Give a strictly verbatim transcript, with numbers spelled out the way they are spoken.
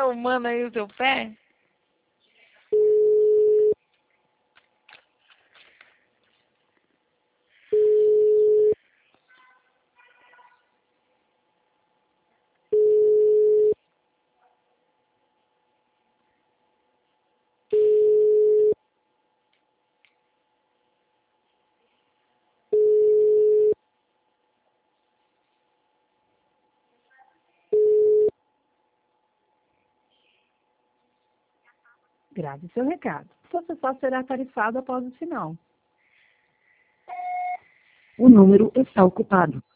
arrumando aí o seu pé? Grave seu recado. Você só será tarifado após o sinal. O número está ocupado.